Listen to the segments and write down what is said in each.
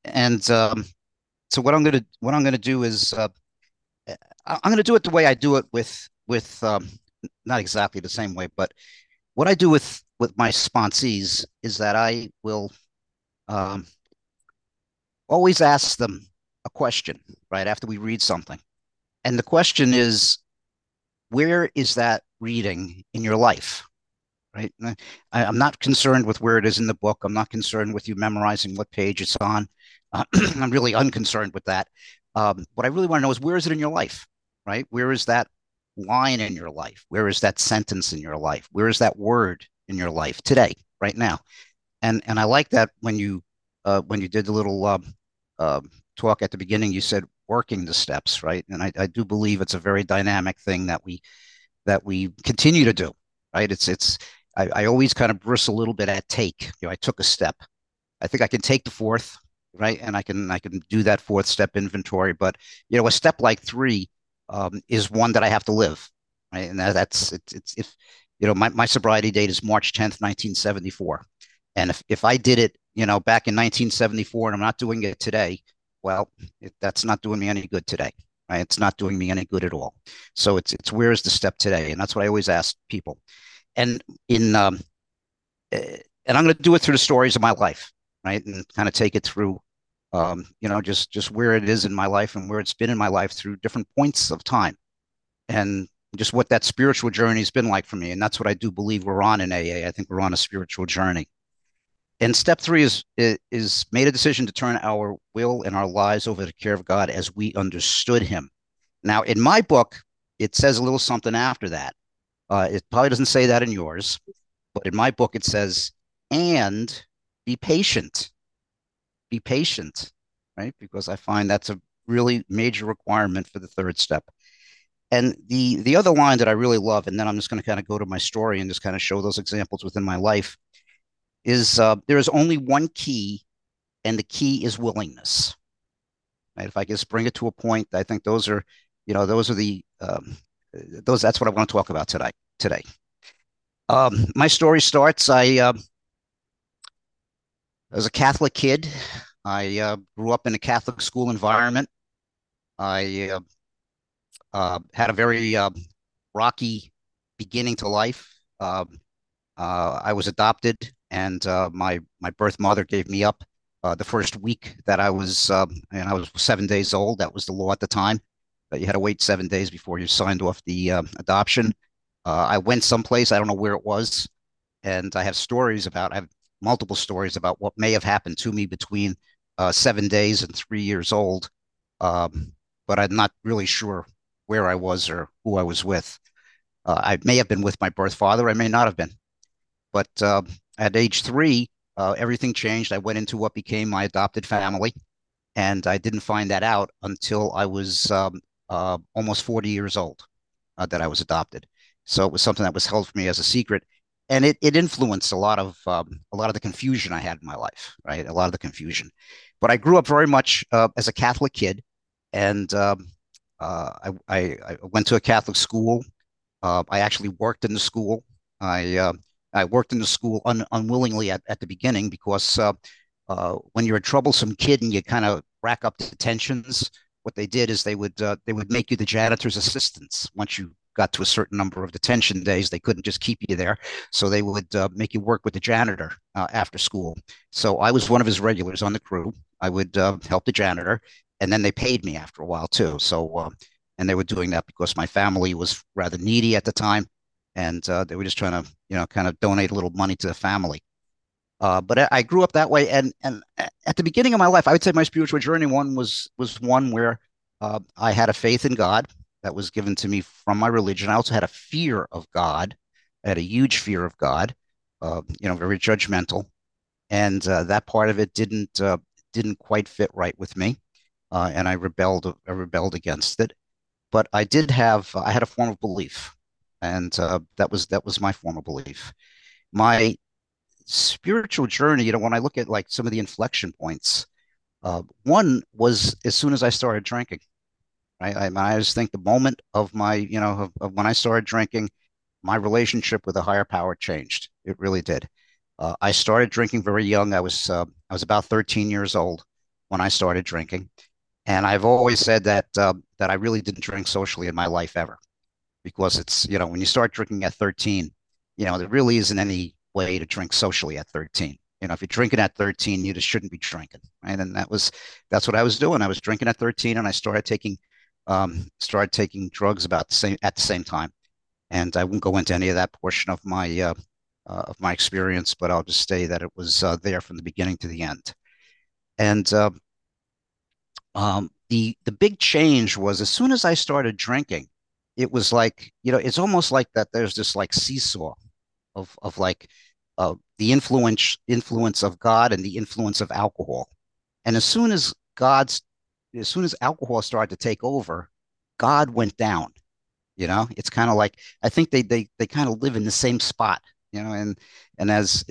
And so what I'm gonna do is I'm gonna do it the way I do it with not exactly the same way, but what I do with my sponsees is that I will um, always ask them a question right after we read something, and the question is, where is that reading in your life? Right? I'm not concerned with where it is in the book. I'm not concerned with you memorizing what page it's on. I'm really unconcerned with that. What I really want to know is, where is it in your life? Right? Where is that line in your life? Where is that sentence in your life? Where is that word in your life today, right now? And I like that when you did the little uh, talk at the beginning, you said working the steps, right? And I do believe it's a very dynamic thing that we continue to do, right? I always kind of bristle a little bit at take. I took a step. I think I can take the fourth, right? And I can do that fourth step inventory. But a step like three is one that I have to live, right? And that's it's if my sobriety date is March 10th, 1974. And if I did it, back in 1974 and I'm not doing it today, well, that's not doing me any good today. Right? It's not doing me any good at all. So it's where is the step today? And that's what I always ask people. And in and I'm going to do it through the stories of my life, right? And kind of take it through, just where it is in my life and where it's been in my life through different points of time, and just what that spiritual journey has been like for me. And that's what I do believe we're on in AA. I think we're on a spiritual journey. And step three is made a decision to turn our will and our lives over to the care of God as we understood Him. Now, in my book, it says a little something after that. It probably doesn't say that in yours, but in my book, it says, and be patient. Be patient, right? Because I find that's a really major requirement for the third step. And the other line that I really love, and then I'm just going to kind of go to my story and just kind of show those examples within my life, is there is only one key, and the key is willingness. Right? If I just bring it to a point, I think those are the those. That's what I want to talk about today. Today, my story starts. I was a Catholic kid. I grew up in a Catholic school environment. I had a very rocky beginning to life. I was adopted, and my birth mother gave me up the first week that and I was 7 days old. That was the law at the time. You had to wait 7 days before you signed off the adoption. I went someplace, I don't know where it was, and I have multiple stories about what may have happened to me between 7 days and 3 years old. Um, but I'm not really sure where I was or who I was with. I may have been with my birth father. I may not have been. But at age three, everything changed. I went into what became my adopted family, and I didn't find that out until I was almost 40 years old, that I was adopted. So it was something that was held for me as a secret, and it influenced a lot of the confusion I had in my life, right? A lot of the confusion. But I grew up very much as a Catholic kid, and I went to a Catholic school. I actually worked in the school. I uh, I worked in the school unwillingly at the beginning because when you're a troublesome kid and you kind of rack up detentions, what they did is they would make you the janitor's assistants. Once you got to a certain number of detention days, they couldn't just keep you there, so they would make you work with the janitor after school. So I was one of his regulars on the crew. I would help the janitor, and then they paid me after a while too. And they were doing that because my family was rather needy at the time, and they were just trying to, kind of donate a little money to the family. But I grew up that way, and at the beginning of my life, I would say my spiritual journey was one where I had a faith in God that was given to me from my religion. I also had a fear of God. I had a huge fear of God, very judgmental, and that part of it didn't quite fit right with me, and I rebelled. I rebelled against it. But I had a form of belief, and that was my form of belief. My spiritual journey, when I look at like some of the inflection points, one was as soon as I started drinking. Right? I just think the moment of of when I started drinking, my relationship with a higher power changed. It really did. I started drinking very young. I was about 13 years old, when I started drinking. And I've always said that I really didn't drink socially in my life ever, because it's, when you start drinking at 13, there really isn't any way to drink socially at 13. If you're drinking at 13, you just shouldn't be drinking, right? And that's what I was doing. I was drinking at 13, and I started taking drugs about the same at the same time. And I won't go into any of that portion of my experience, but I'll just say that it was there from the beginning to the end. And the big change was as soon as I started drinking, it was like, it's almost like that. There's this like seesaw of like the influence of God and the influence of alcohol. And as soon as alcohol started to take over, God went down. It's kind of like, I think they kind of live in the same spot. And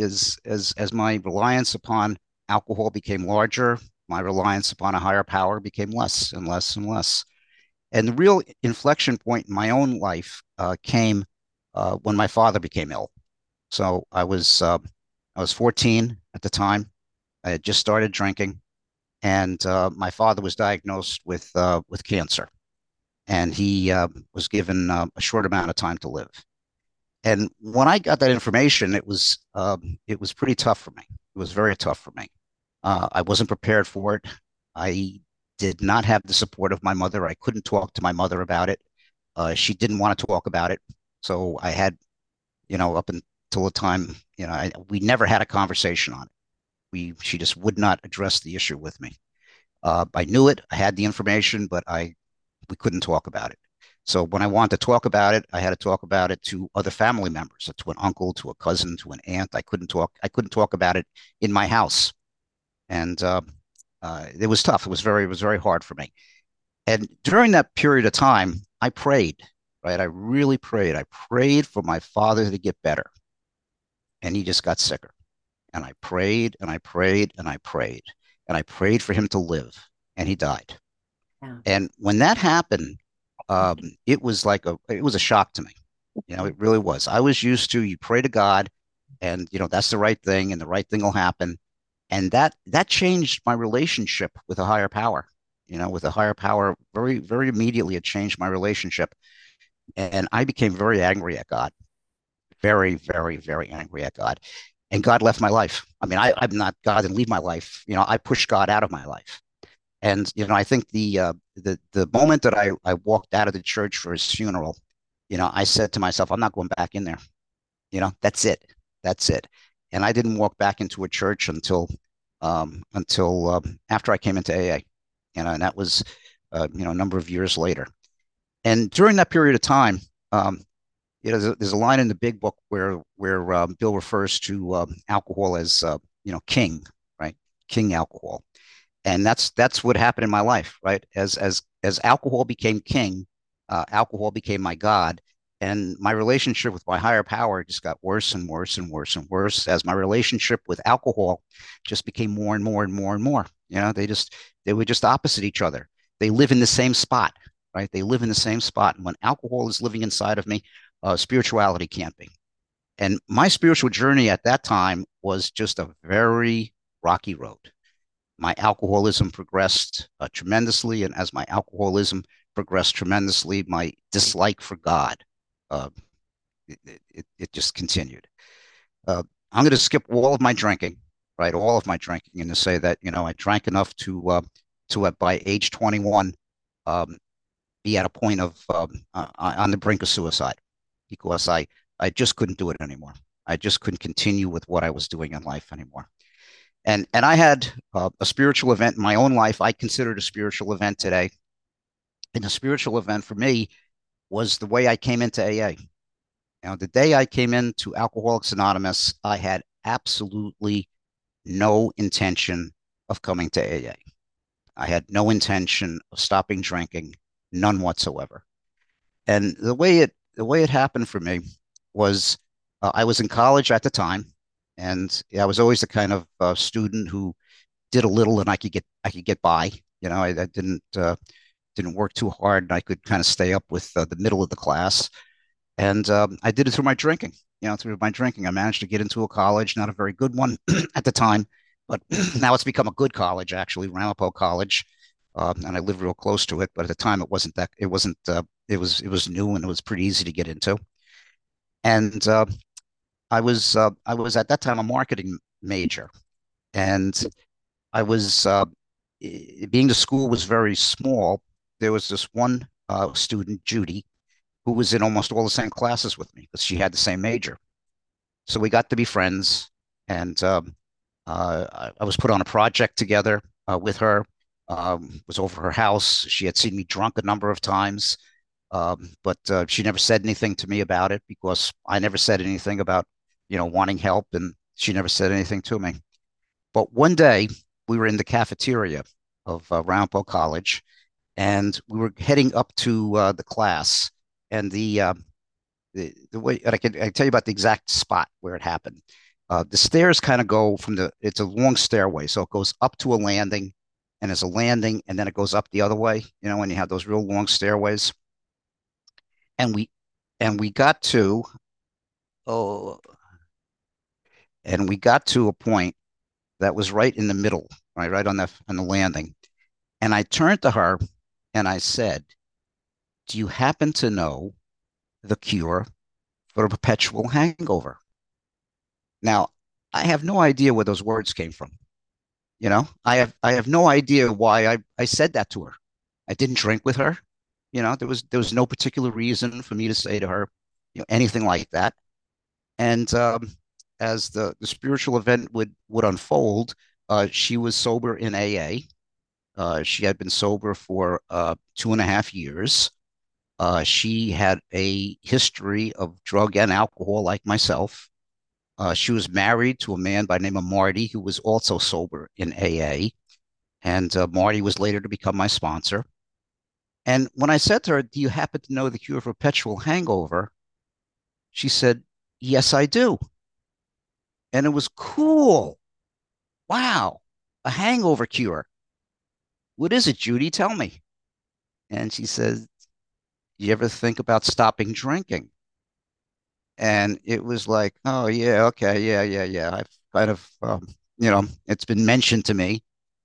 as my reliance upon alcohol became larger, my reliance upon a higher power became less and less and less. And the real inflection point in my own life came when my father became ill. So I was 14 at the time. I had just started drinking, and my father was diagnosed with cancer, and he was given a short amount of time to live. And when I got that information, it was pretty tough for me. It was very tough for me. I wasn't prepared for it. I did not have the support of my mother. I couldn't talk to my mother about it. She didn't want to talk about it. So I had, up until the time, we never had a conversation on it. She just would not address the issue with me. I knew it. I had the information, but we couldn't talk about it. So when I wanted to talk about it, I had to talk about it to other family members, to an uncle, to a cousin, to an aunt. I couldn't talk about it in my house, and it was tough. It was very hard for me. And during that period of time, I prayed, right? I really prayed. I prayed for my father to get better, and he just got sicker. And I prayed and I prayed and I prayed and I prayed for him to live, and he died. Yeah. And when that happened, it was a shock to me. It really was. I was used to, you pray to God, and that's the right thing, and the right thing will happen. And that changed my relationship with a higher power. With a higher power, very, very immediately, it changed my relationship, and I became very angry at God, very, very, very angry at God. And God left my life. I mean, I'm not God didn't leave my life. I pushed God out of my life. And I think the moment that I walked out of the church for his funeral, I said to myself, I'm not going back in there. That's it. That's it. And I didn't walk back into a church until after I came into AA. And that was a number of years later. And during that period of time, there's a line in the big book where Bill refers to alcohol as king, right? King alcohol. And that's what happened in my life, right? As alcohol became king, alcohol became my god, and my relationship with my higher power just got worse and worse and worse and worse as my relationship with alcohol just became more and more and more and more. They were just opposite each other. They live in the same spot, right? They live in the same spot, and when alcohol is living inside of me, spirituality can't be. And my spiritual journey at that time was just a very rocky road. My alcoholism progressed tremendously, and as my alcoholism progressed tremendously, my dislike for God, uh, it just continued. Uh, I'm going to skip all of my drinking, right? All of my drinking, and to say that I drank enough to by age 21 um, be at a point of on the brink of suicide, because I just couldn't do it anymore. I just couldn't continue with what I was doing in life anymore. And I had a spiritual event in my own life. I considered a spiritual event today. And the spiritual event for me was the way I came into AA. The day I came into Alcoholics Anonymous, I had absolutely no intention of coming to AA. I had no intention of stopping drinking, none whatsoever. And the way it happened for me was I was in college at the time, and I was always the kind of student who did a little and I could get by. I didn't work too hard, and I could kind of stay up with the middle of the class. And I did it through my drinking. Through my drinking, I managed to get into a college, not a very good one at the time, But now it's become a good college, actually, Ramapo College, and I live real close to it. But at the time, it wasn't that. It wasn't. It was new and it was pretty easy to get into. And I was at that time a marketing major, and I was being the school was very small. There was this one student, Judy, who was in almost all the same classes with me because she had the same major. So we got to be friends, and I was put on a project together with her. Was over her house. She had seen me drunk a number of times, but she never said anything to me about it because I never said anything about, wanting help, and she never said anything to me. But one day we were in the cafeteria of Ramapo College, and we were heading up to the class, and the way I can tell you about the exact spot where it happened. The stairs kind of go it's a long stairway, so it goes up to a landing, and there's a landing, and then it goes up the other way. When you have those real long stairways, and we got to oh, and we got to a point that was right in the middle, right on the landing, and I turned to her and I said, "Do you happen to know the cure for a perpetual hangover?" Now, I have no idea where those words came from. I have no idea why I said that to her. I didn't drink with her. There was no particular reason for me to say to her, anything like that. And as the spiritual event would unfold, she was sober in AA. She had been sober for 2.5 years. She had a history of drug and alcohol like myself. She was married to a man by the name of Marty, who was also sober in AA. And Marty was later to become my sponsor. And when I said to her, "Do you happen to know the cure for perpetual hangover?" She said, "Yes, I do." And it was cool. Wow, a hangover cure. What is it, Judy? Tell me. And she says, "You ever think about stopping drinking?" And it was like, "Oh, yeah, okay, yeah, yeah, yeah. I've kind of, it's been mentioned to me."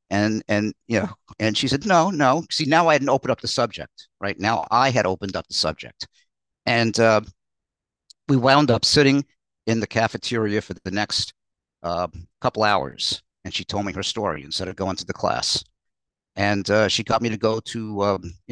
And she said, "No, no. See, now I hadn't opened up the subject, right? Now I had opened up the subject. And we wound up sitting in the cafeteria for the next uh, couple hours. And she told me her story instead of going to the class. And she got me to go to,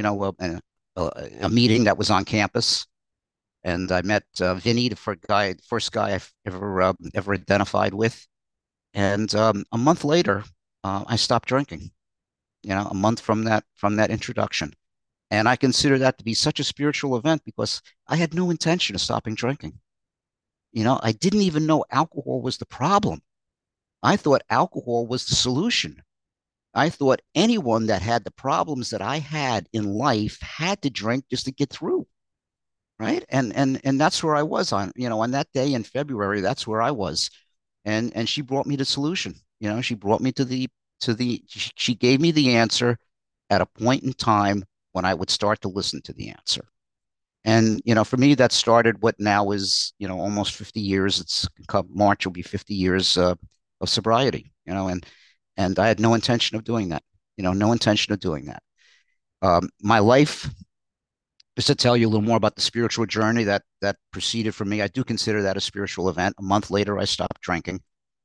a meeting that was on campus. And I met Vinny, the first guy I've ever identified with. And a month later, I stopped drinking. A month from that introduction. And I consider that to be such a spiritual event because I had no intention of stopping drinking. I didn't even know alcohol was the problem. I thought alcohol was the solution. I thought anyone that had the problems that I had in life had to drink just to get through, right? And that's where I was on that day in February, that's where I was. And she brought me the solution. She brought me she gave me the answer at a point in time when I would start to listen to the answer. And, for me, that started what now is, almost 50 years. It's come March will be 50 years of sobriety, and I had no intention of doing that, no intention of doing that. My life, just to tell you a little more about the spiritual journey that proceeded for me, I do consider that a spiritual event. A month later, I stopped drinking.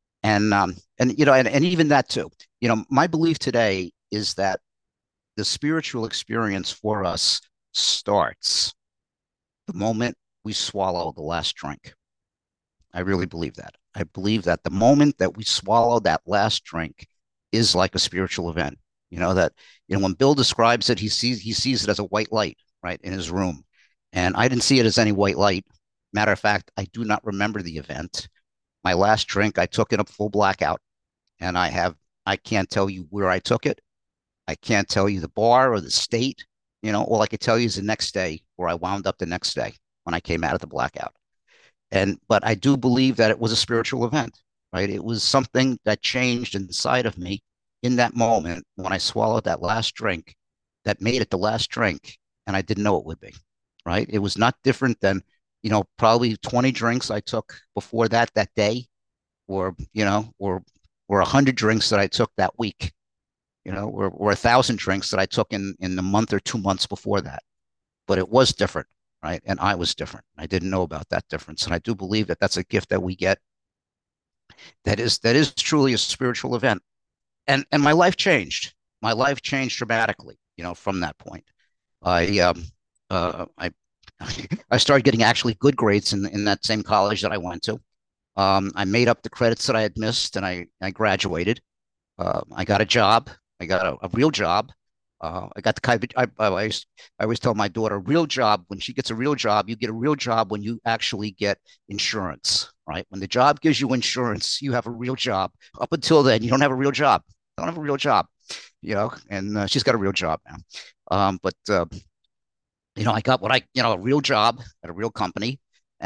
And even that too, my belief today is that the spiritual experience for us starts the moment we swallow the last drink. I really believe that. I believe that the moment that we swallow that last drink is like a spiritual event. When Bill describes it, he sees it as a white light, right, in his room. And I didn't see it as any white light. Matter of fact, I do not remember the event. My last drink, I took in a full blackout, and I can't tell you where I took it. I can't tell you the bar or the state. All I could tell you is the next day where I wound up the next day when I came out of the blackout. But I do believe that it was a spiritual event, right? It was something that changed inside of me in that moment when I swallowed that last drink that made it the last drink, and I didn't know it would be, right? It was not different than, probably 20 drinks I took before that day, or or 100 drinks that I took that week, or 1,000 drinks that I took in the month or 2 months before that. But it was different, right? And I was different. I didn't know about that difference, and I do believe that that's a gift that we get. That is truly a spiritual event. And my life changed. My life changed dramatically, from that point. I I I started getting actually good grades in that same college that I went to. I made up the credits that I had missed, and I graduated. I got a job. I got a real job. I got the kind of, I always tell my daughter, real job, when she gets a real job, you get a real job when you actually get insurance, right? When the job gives you insurance, you have a real job. Up until then, you don't have a real job. Don't have a real job, and she's got a real job now. But I got a real job at a real company,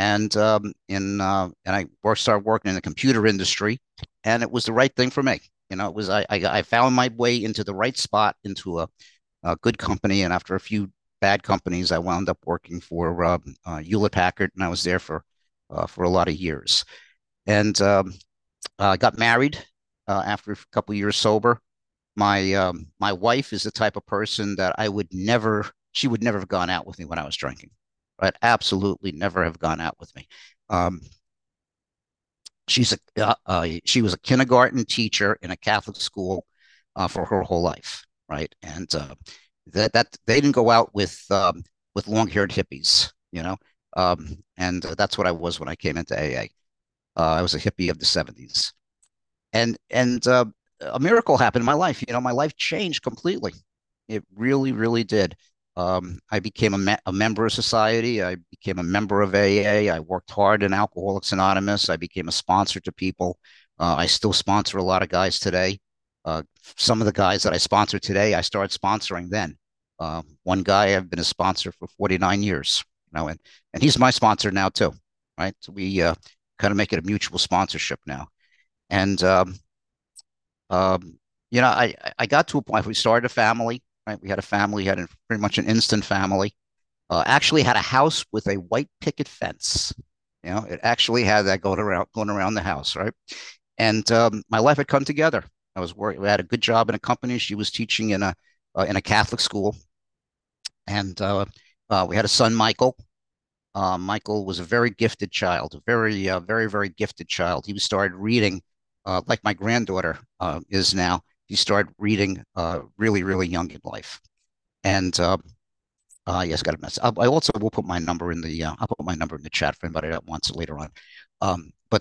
and I started working in the computer industry, and it was the right thing for me. It was I found my way into the right spot, into a good company, and after a few bad companies, I wound up working for Hewlett Packard, and I was there for a lot of years. And I got married after a couple of years sober. My wife is the type of person that she would never have gone out with me when I was drinking, right? Absolutely never have gone out with me. Um, she was a kindergarten teacher in a Catholic school for her whole life, right? And that they didn't go out with long-haired hippies, and that's what I was when I came into AA. I was a hippie of the '70s, and a miracle happened in my life. My life changed completely. It really, really did. I became a member of society. I became a member of AA. I worked hard in Alcoholics Anonymous. I became a sponsor to people. I still sponsor a lot of guys today. Some of the guys that I sponsor today, I started sponsoring then. One guy I've been a sponsor for 49 years, and he's my sponsor now too, right? So we kind of make it a mutual sponsorship now. And um, I got to a point where we started a family, right? We had a family, had pretty much an instant family. Actually had a house with a white picket fence. It actually had that going around the house, right? And my life had come together. I was working. We had a good job in a company. She was teaching in a Catholic school, and we had a son, Michael. Michael was a very gifted child, a very, very, very gifted child. He started reading, like my granddaughter is now. He started reading really, really young in life. And yes, got a mess. I also will put my number in the I'll put my number in the chat for anybody that wants it later on. But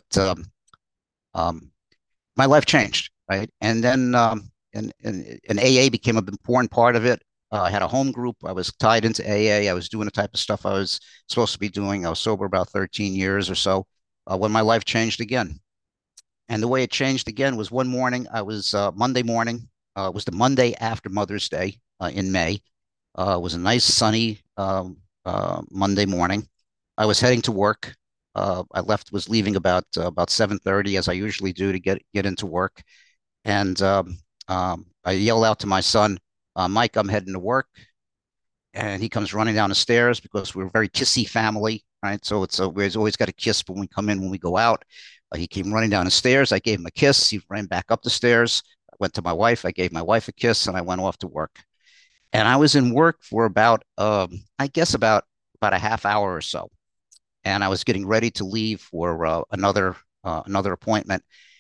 um, my life changed, right? And then and AA became an important part of it. I had a home group. I was tied into AA. I was doing the type of stuff I was supposed to be doing. I was sober about 13 years or so when my life changed again. And the way it changed again was one morning. I was Monday morning. It was the Monday after Mother's Day in May. It was a nice sunny Monday morning. I was heading to work. Was leaving about 7:30 as I usually do to get into work. And I yelled out to my son, Mike, I'm heading to work. And he comes running down the stairs because we're a very kissy family, right? So we've always got a kiss when we come in, when we go out. He came running down the stairs. I gave him a kiss. He ran back up the stairs. I went to my wife. I gave my wife a kiss, and I went off to work. And I was in work for about, I guess about a half hour or so. And I was getting ready to leave for another appointment.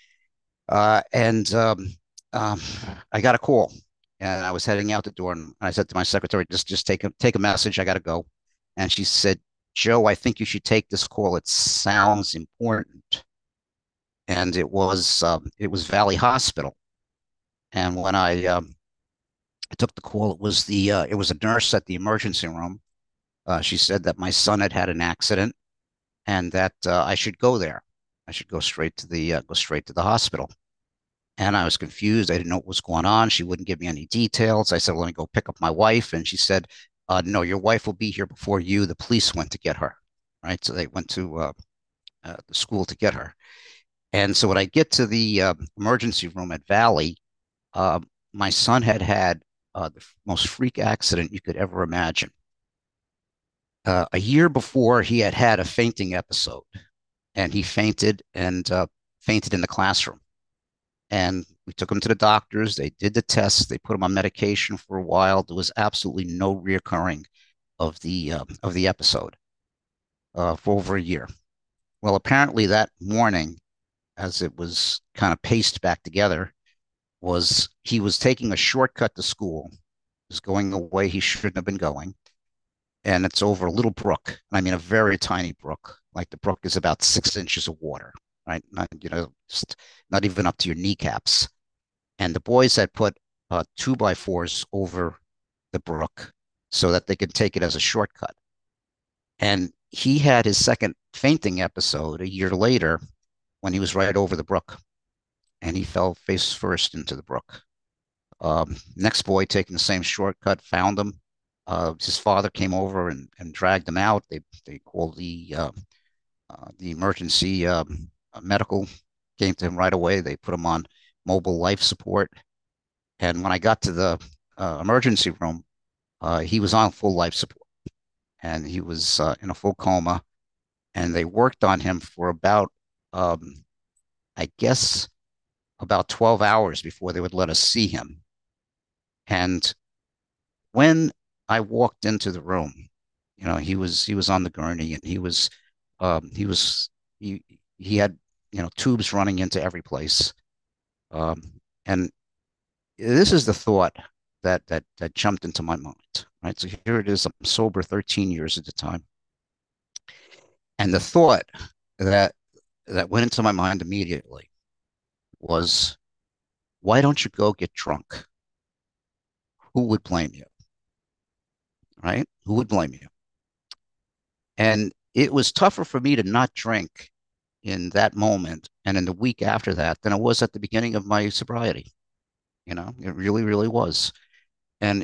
And I got a call, and I was heading out the door, and I said to my secretary, just take a message. I got to go. And she said, Joe, I think you should take this call. It sounds important. And it was Valley Hospital. And when I took the call, it was a nurse at the emergency room. She said that my son had had an accident, and that I should go there. I should go straight to the hospital. And I was confused. I didn't know what was going on. She wouldn't give me any details. I said, well, let me go pick up my wife. And she said, no, your wife will be here before you. The police went to get her. Right. So they went to the school to get her. And so when I get to the emergency room at Valley, uh, my son had the most freak accident you could ever imagine. A year before, he had had a fainting episode, and he fainted in the classroom. And we took him to the doctors. They did the tests. They put him on medication for a while. There was absolutely no reoccurring of the episode for over a year. Well, apparently that morning, as it was kind of paced back together, was he was taking a shortcut to school, was going a way he shouldn't have been going, and it's over a little brook. I mean, a very tiny brook. Like the brook is about 6 inches of water, right? Not, just not even up to your kneecaps. And the boys had put two by fours over the brook so that they could take it as a shortcut. And he had his second fainting episode a year later when he was right over the brook, and he fell face first into the brook. Next boy taking the same shortcut found him. His father came over and dragged him out. They called the emergency medical, came to him right away. They put him on mobile life support. And when I got to the emergency room, he was on full life support and he was in a full coma. And they worked on him for about, I guess, about 12 hours before they would let us see him. And when I walked into the room, he was on the gurney and he was he had tubes running into every place. Um, and this is the thought that jumped into my mind. Right, so here it is. I'm sober 13 years at the time, and the thought that that went into my mind immediately was, why don't you go get drunk? Who would blame you? Right? Who would blame you? And it was tougher for me to not drink in that moment and in the week after that than it was at the beginning of my sobriety. It really, really was. And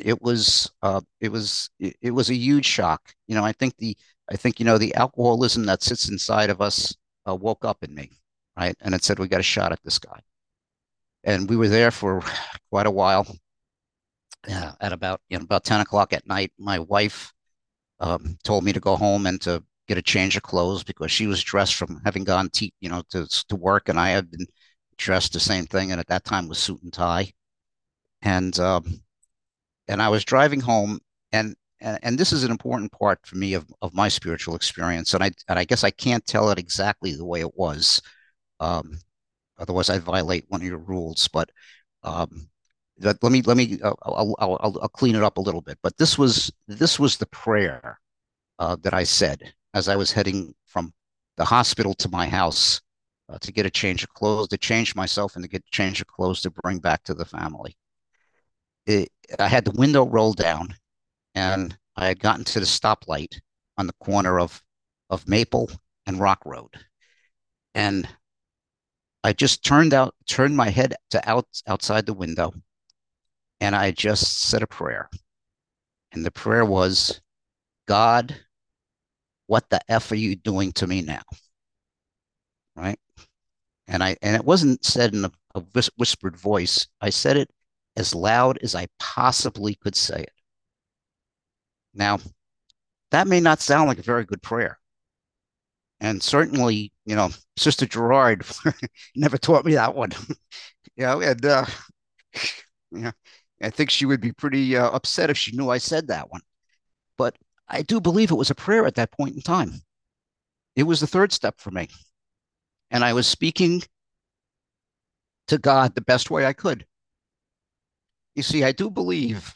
it was a huge shock. I think the alcoholism that sits inside of us woke up in me, right? And it said, we got a shot at this guy. And we were there for quite a while. At about 10 o'clock at night, my wife told me to go home and to get a change of clothes because she was dressed from having gone to work, and I had been dressed the same thing, and at that time was suit and tie, and I was driving home, and this is an important part for me of my spiritual experience, and I guess I can't tell it exactly the way it was, um, otherwise I'd violate one of your rules, but um, let me I'll clean it up a little bit, but this was the prayer that I said as I was heading from the hospital to my house to get a change of clothes, to change myself, and to get a change of clothes to bring back to the family. It, I had the window rolled down, and I had gotten to the stoplight on the corner of Maple and Rock Road, and I just turned my head to outside the window, and I just said a prayer, and the prayer was, God, what the F are you doing to me now? Right? And it wasn't said in a whispered voice. I said it as loud as I possibly could say it. Now, that may not sound like a very good prayer. And certainly, Sister Gerard never taught me that one. And you know, I think she would be pretty upset if she knew I said that one. But I do believe it was a prayer at that point in time. It was the third step for me. And I was speaking to God the best way I could. You see, I do believe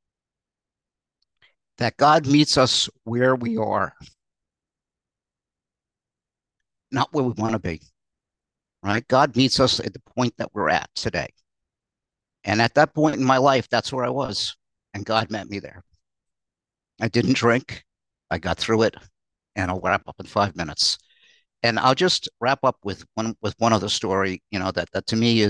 that God meets us where we are, not where we want to be, right? God meets us at the point that we're at today. And at that point in my life, that's where I was. And God met me there. I didn't drink. I got through it. And I'll wrap up in 5 minutes. And I'll just wrap up with one other story, that to me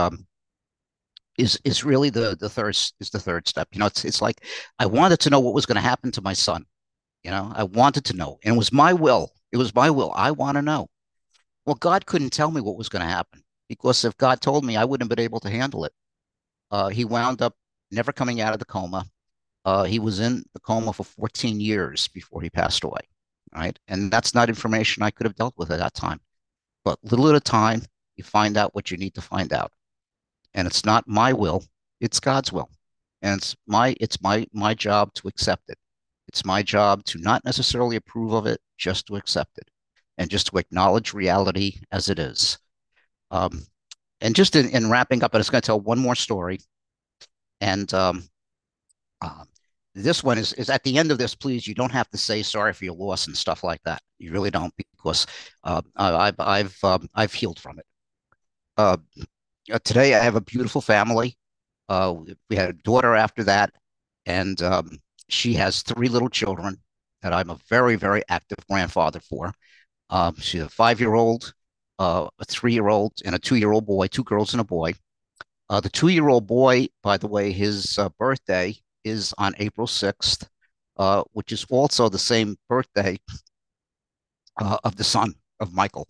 is really the third step. It's like I wanted to know what was going to happen to my son. I wanted to know, and it was my will. It was my will. I want to know. Well, God couldn't tell me what was going to happen because if God told me, I wouldn't have been able to handle it. He wound up never coming out of the coma. He was in the coma for 14 years before he passed away. Right. And that's not information I could have dealt with at that time. But little at a time, you find out what you need to find out. and it's not my will, it's God's will. And it's my job to accept it. It's my job to not necessarily approve of it, just to accept it and just to acknowledge reality as it is. Um, and just in wrapping up, I'm just going to tell one more story. And uh, this one is at the end of this. Please, you don't have to say sorry for your loss and stuff like that. You really don't, because I've healed from it. Uh, Today, I have a beautiful family. We had a daughter after that, and she has three little children that I'm a very, very active grandfather for. She's a 5-year-old, a 3-year-old, and a 2-year-old boy, two girls and a boy. The 2-year-old boy, by the way, his birthday is on April 6th, which is also the same birthday of the son of Michael.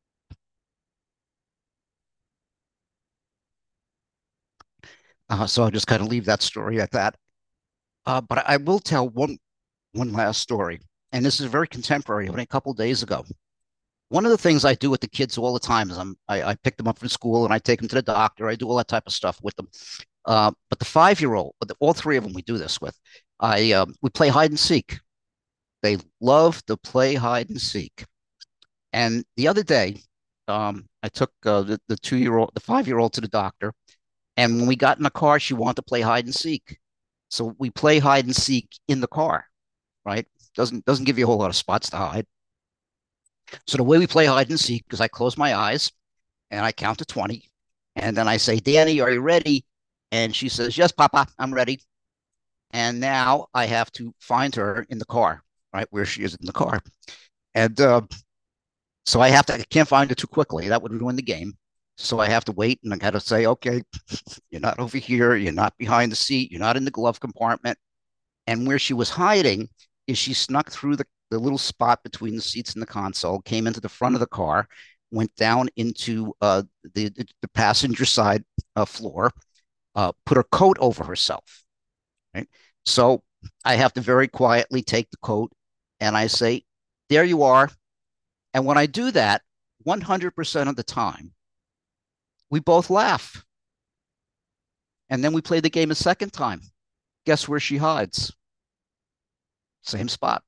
So I'll just kind of leave that story at that. But I will tell one last story, and this is very contemporary. Only a couple of days ago, one of the things I do with the kids all the time is I pick them up from school and I take them to the doctor. I do all that type of stuff with them. But the 5-year-old, all three of them, we do this with. We play hide and seek. They love to play hide and seek. And the other day, I took the 2-year-old, the 5-year-old to the doctor, and when we got in the car, she wanted to play hide and seek. So we play hide and seek in the car, right? Doesn't give you a whole lot of spots to hide. So the way we play hide and seek is I close my eyes and I count to 20. And then I say, Danny, are you ready? And she says, yes, Papa, I'm ready. And now I have to find her in the car, right? Where she is in the car. And so I can't find her too quickly. That would ruin the game. So I have to wait and I got to say, okay, you're not over here. You're not behind the seat. You're not in the glove compartment. And where she was hiding is she snuck through the little spot between the seats and the console, came into the front of the car, went down into the passenger side floor, put her coat over herself. Right. So I have to very quietly take the coat and I say, there you are. And when I do that, 100% of the time, we both laugh. And then we play the game a second time. Guess where she hides? Same spot.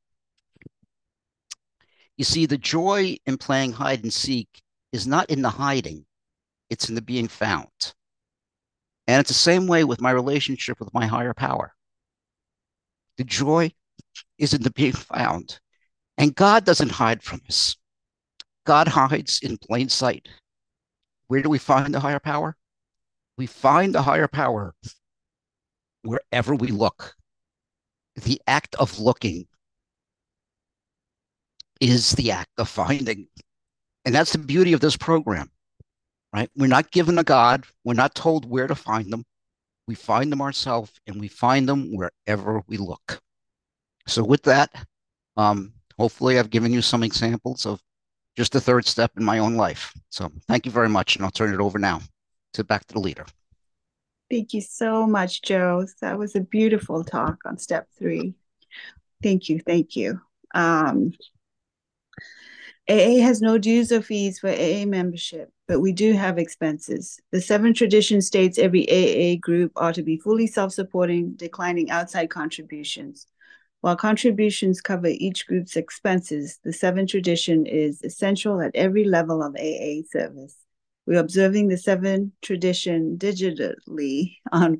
You see, the joy in playing hide and seek is not in the hiding, it's in the being found. And it's the same way with my relationship with my higher power. The joy is in the being found. And God doesn't hide from us, God hides in plain sight. Where do we find the higher power? We find the higher power wherever we look. The act of looking is the act of finding. And that's the beauty of this program, right? We're not given a God. We're not told where to find them. We find them ourselves and we find them wherever we look. So with that, hopefully I've given you some examples of just the third step in my own life. So thank you very much. And I'll turn it over now back to the leader. Thank you so much, Joe. That was a beautiful talk on step 3. Thank you. Thank you. AA has no dues or fees for AA membership, but we do have expenses. The 7 tradition states every AA group ought to be fully self-supporting, declining outside contributions. While contributions cover each group's expenses, the 7 tradition is essential at every level of AA service. We're observing the 7 tradition digitally on